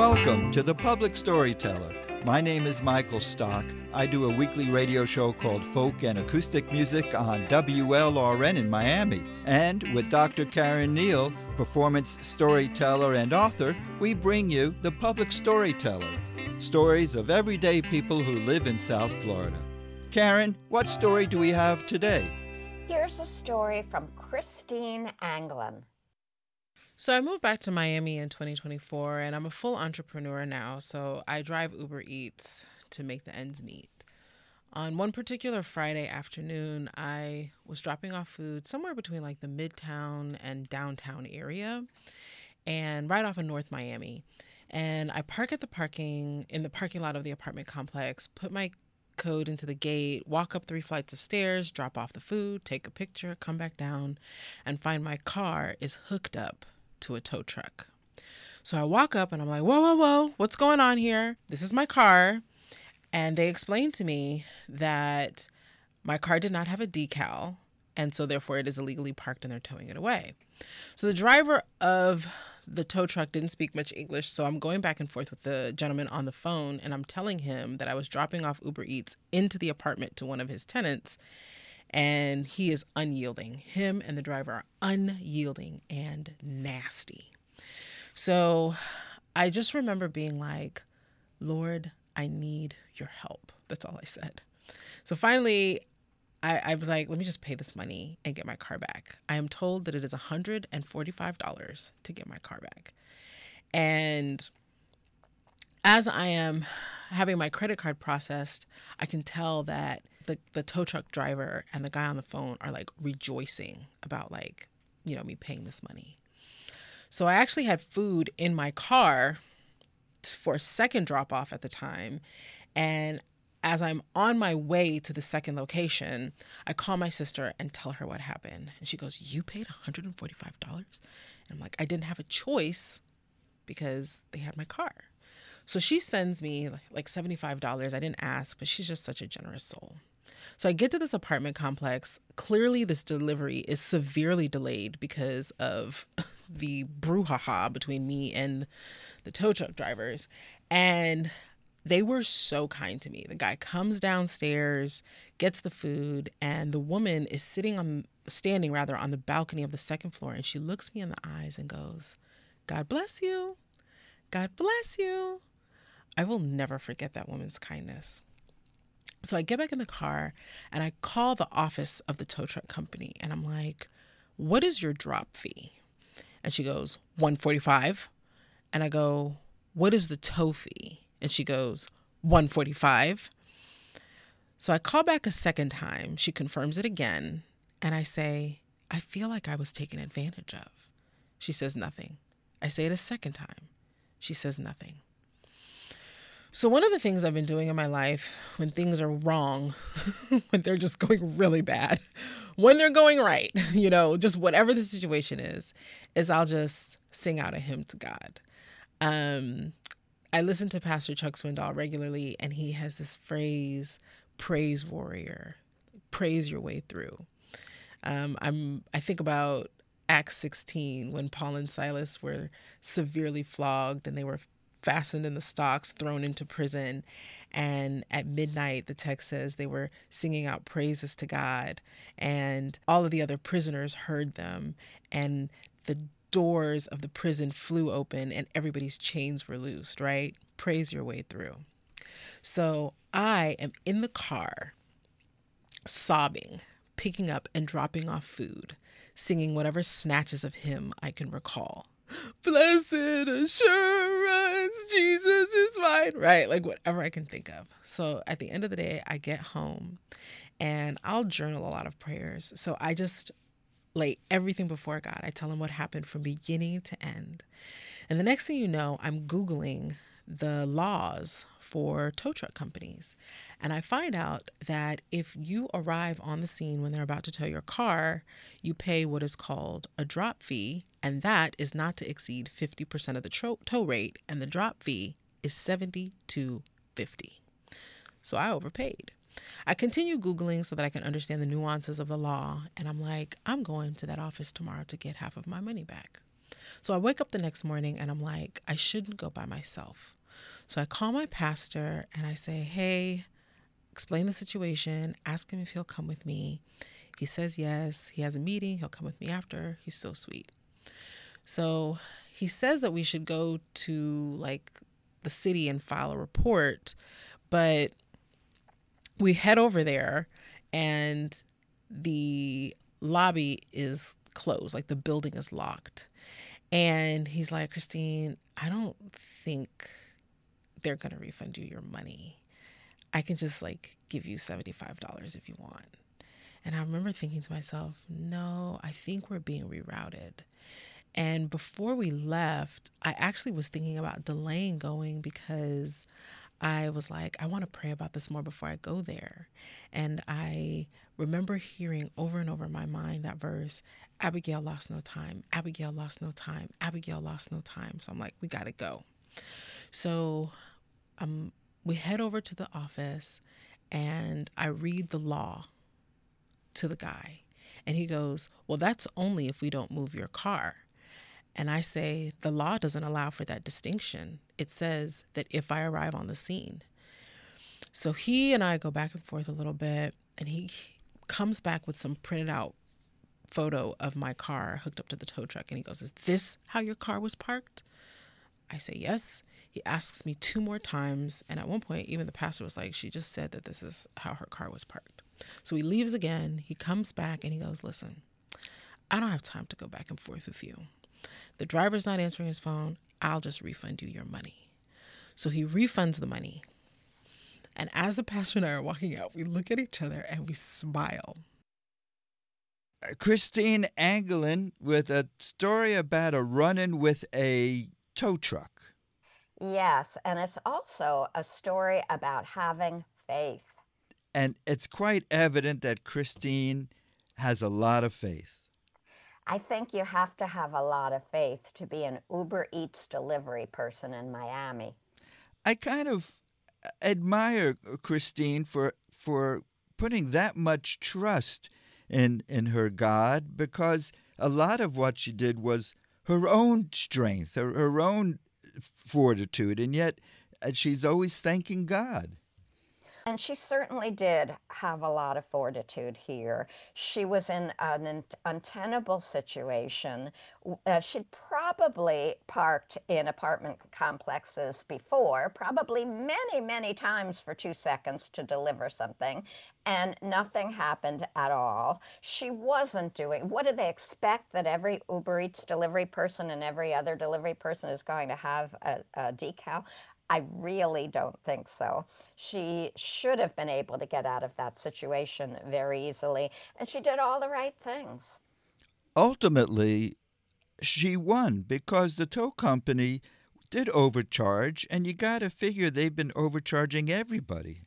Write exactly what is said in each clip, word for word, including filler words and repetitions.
Welcome to The Public Storyteller. My name is Michael Stock. I do a weekly radio show called Folk and Acoustic Music on W L R N in Miami. And with Doctor Karen Neal, performance storyteller and author, we bring you The Public Storyteller, stories of everyday people who live in South Florida. Karen, what story do we have today? Here's a story from Christine Anglin. So I moved back to Miami in twenty twenty-four, and I'm a full entrepreneur now, so I drive Uber Eats to make the ends meet. On one particular Friday afternoon, I was dropping off food somewhere between like the Midtown and downtown area, and right off of North Miami. And I park at the parking in the parking lot of the apartment complex, put my code into the gate, walk up three flights of stairs, drop off the food, take a picture, come back down, and find my car is hooked up to a tow truck. So I walk up and I'm like, whoa, whoa, whoa, what's going on here? This is my car. And they explained to me that my car did not have a decal, and so therefore it is illegally parked and they're towing it away. So the driver of the tow truck didn't speak much English, so I'm going back and forth with the gentleman on the phone, and I'm telling him that I was dropping off Uber Eats into the apartment to one of his tenants, and he is unyielding. Him and the driver are unyielding and nasty. So I just remember being like, Lord, I need your help. That's all I said. So finally, I, I was like, let me just pay this money and get my car back. I am told that it is one hundred forty-five dollars to get my car back. And as I am having my credit card processed, I can tell that the, the tow truck driver and the guy on the phone are like rejoicing about like, you know, me paying this money. So I actually had food in my car for a second drop off at the time. And as I'm on my way to the second location, I call my sister and tell her what happened. And she goes, you paid one hundred forty-five dollars? And I'm like, I didn't have a choice because they had my car. So she sends me like seventy-five dollars. I didn't ask, but she's just such a generous soul. So I get to this apartment complex. Clearly, this delivery is severely delayed because of the brouhaha between me and the tow truck drivers. And they were so kind to me. The guy comes downstairs, gets the food, and the woman is sitting on, standing rather, on the balcony of the second floor. And she looks me in the eyes and goes, God bless you. God bless you. I will never forget that woman's kindness. So I get back in the car and I call the office of the tow truck company and I'm like, what is your drop fee? And she goes, one hundred forty-five dollars. And I go, what is the tow fee? And she goes, one hundred forty-five dollars. So I call back a second time. She confirms it again. And I say, I feel like I was taken advantage of. She says nothing. I say it a second time. She says nothing. So one of the things I've been doing in my life when things are wrong, when they're just going really bad, when they're going right, you know, just whatever the situation is, is I'll just sing out a hymn to God. Um, I listen to Pastor Chuck Swindoll regularly, and he has this phrase, praise warrior, praise your way through. Um, I'm, I think about Acts sixteen, when Paul and Silas were severely flogged and they were fastened in the stocks, thrown into prison. And at midnight, the text says they were singing out praises to God, and all of the other prisoners heard them, and the doors of the prison flew open and everybody's chains were loosed, right? Praise your way through. So I am in the car sobbing, picking up and dropping off food, singing whatever snatches of hymn I can recall. Blessed assurance, Jesus is mine, right? Like whatever I can think of. So at the end of the day, I get home and I'll journal a lot of prayers. So I just lay everything before God. I tell him what happened from beginning to end. And the next thing you know, I'm Googling the laws for tow truck companies. And I find out that if you arrive on the scene when they're about to tow your car, you pay what is called a drop fee. And that is not to exceed fifty percent of the tro- tow rate. And the drop fee is seventy-two fifty. So I overpaid. I continue Googling so that I can understand the nuances of the law. And I'm like, I'm going to that office tomorrow to get half of my money back. So I wake up the next morning and I'm like, I shouldn't go by myself. So I call my pastor and I say, hey, explain the situation, ask him if he'll come with me. He says yes. He has a meeting. He'll come with me after. He's so sweet. So he says that we should go to like the city and file a report, but we head over there and the lobby is closed, like the building is locked. And he's like, Christine, I don't think they're going to refund you your money. I can just like give you seventy-five dollars if you want. And I remember thinking to myself, no, I think we're being rerouted. And before we left, I actually was thinking about delaying going because I was like, I want to pray about this more before I go there. And I remember hearing over and over in my mind that verse, Abigail lost no time, Abigail lost no time, Abigail lost no time. So I'm like, we got to go. So um, we head over to the office and I read the law to the guy. And he goes, well, that's only if we don't move your car. And I say, the law doesn't allow for that distinction. It says that if I arrive on the scene. So he and I go back and forth a little bit, and he comes back with some printed out photo of my car hooked up to the tow truck. And he goes, is this how your car was parked? I say, yes. He asks me two more times. And at one point, even the pastor was like, she just said that this is how her car was parked. So he leaves again. He comes back and he goes, listen, I don't have time to go back and forth with you. The driver's not answering his phone. I'll just refund you your money. So he refunds the money. And as the pastor and I are walking out, we look at each other and we smile. Christine Anglin with a story about a run-in with a tow truck. Yes, and it's also a story about having faith. And it's quite evident that Christine has a lot of faith. I think you have to have a lot of faith to be an Uber Eats delivery person in Miami. I kind of admire Christine for for putting that much trust in in her God, because a lot of what she did was her own strength, her, her own fortitude, and yet she's always thanking God. And she certainly did have a lot of fortitude here. She was in an untenable situation. Uh, she'd probably parked in apartment complexes before, probably many, many times for two seconds to deliver something, and nothing happened at all. She wasn't doing, what do they expect, that every Uber Eats delivery person and every other delivery person is going to have a, a decal? I really don't think so. She should have been able to get out of that situation very easily, and she did all the right things. Ultimately, she won because the tow company did overcharge, and you got to figure they've been overcharging everybody.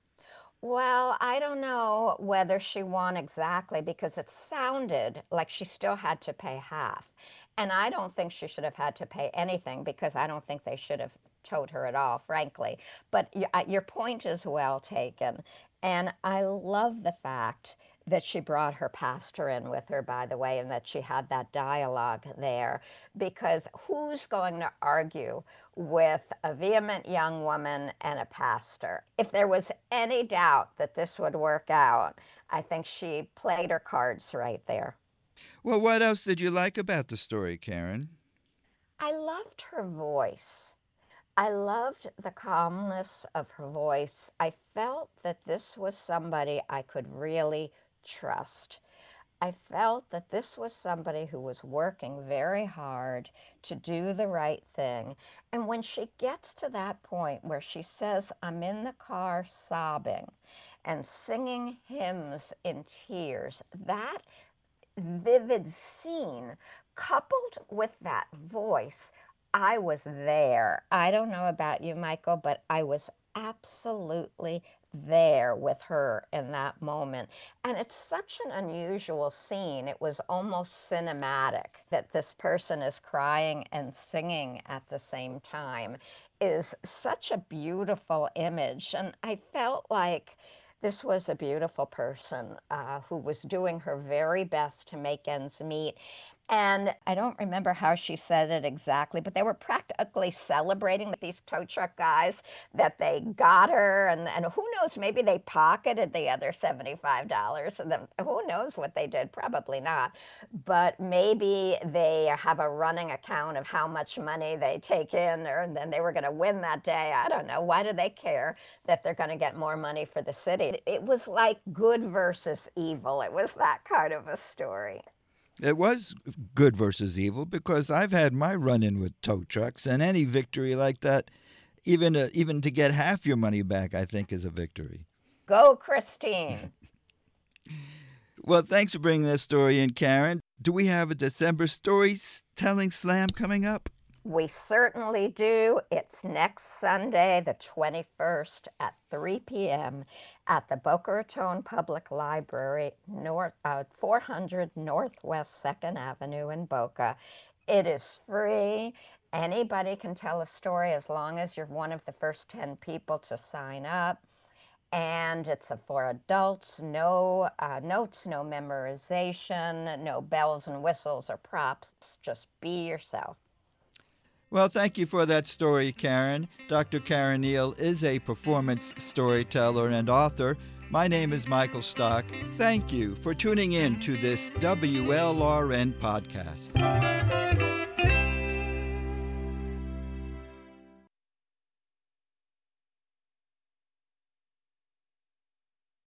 Well, I don't know whether she won exactly, because it sounded like she still had to pay half. And I don't think she should have had to pay anything, because I don't think they should have towed her at all, frankly. But your point is well taken. And I love the fact that she brought her pastor in with her, by the way, and that she had that dialogue there, because who's going to argue with a vehement young woman and a pastor? If there was any doubt that this would work out, I think she played her cards right there. Well, what else did you like about the story, Karen? I loved her voice. I loved the calmness of her voice. I felt that this was somebody I could really trust. I felt that this was somebody who was working very hard to do the right thing. And when she gets to that point where she says, I'm in the car sobbing and singing hymns in tears, that vivid scene coupled with that voice, I was there. I don't know about you, Michael, but I was absolutely there with her in that moment. And it's such an unusual scene. It was almost cinematic that this person is crying and singing at the same time is such a beautiful image. And I felt like this was a beautiful person uh, who was doing her very best to make ends meet. And I don't remember how she said it exactly, but they were practically celebrating with these tow truck guys that they got her. And, and who knows, maybe they pocketed the other seventy-five dollars. And then who knows what they did? Probably not. But maybe they have a running account of how much money they take in, or and then they were going to win that day. I don't know. Why do they care that they're going to get more money for the city? It was like good versus evil. It was that kind of a story. It was good versus evil because I've had my run-in with tow trucks, and any victory like that, even uh, even to get half your money back, I think is a victory. Go, Christine. Well, thanks for bringing that story in, Karen. Do we have a December storytelling slam coming up? We certainly do. It's next Sunday, the twenty-first at three p.m. at the Boca Raton Public Library, north, uh, four hundred Northwest second Avenue in Boca. It is free. Anybody can tell a story as long as you're one of the first ten people to sign up. And it's for adults, no uh, notes, no memorization, no bells and whistles or props. Just be yourself. Well, thank you for that story, Karen. Doctor Karen Neal is a performance storyteller and author. My name is Michael Stock. Thank you for tuning in to this W L R N podcast.